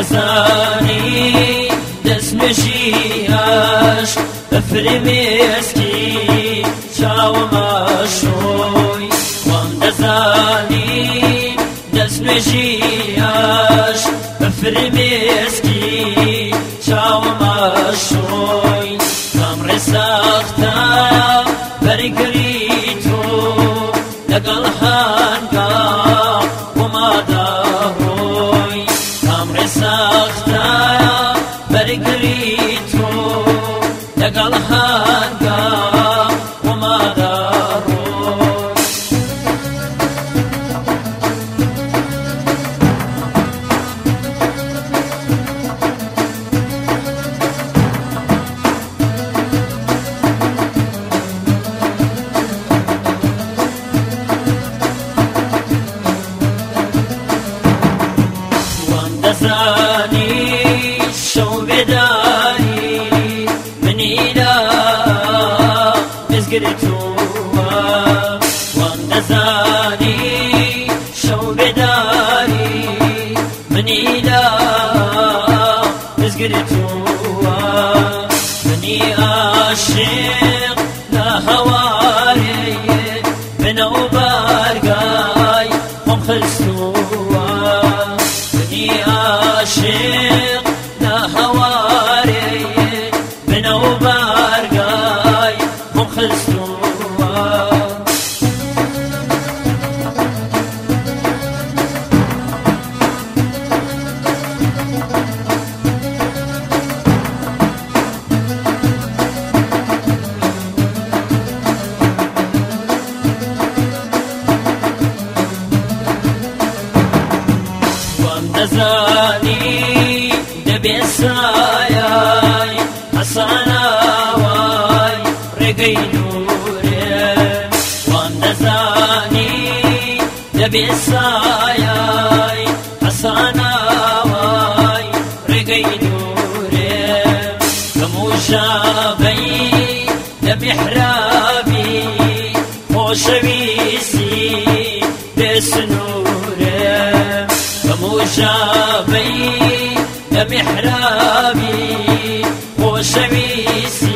دەزانی دەستنوێژیاش بەفرمێسکی چاوەمەشۆی وام دەزانی دەستنوێژیاش بەفرمێسکی چاوەمەشۆی کامڕێ سەختە بەرگری تۆ لەگەڵ هەنگا ومادەڕۆی کامڕێ سەختە بەرگری تۆ لەگەڵ هەنگا ومادەڕۆی دەزانی شەو بێداری منی لە مزگرتووە وام دەزانی شەو بێداری منی لە مزگرتووە منی عاشق لە هەوارێ بنەو بەرگای خۆم خستووە عاشق لا هواري بنو بارقاي مخلصوا دەزانی دەبێ سایای حەسەناوای ڕێگەی نورێ وام دەزانی دەبێ سایای حەسەناوای ڕێگەی نورێ کەموژابەی لە میحرابی خۆشەویستی بێسنوورێ كمجابي لمحرابي خوشويس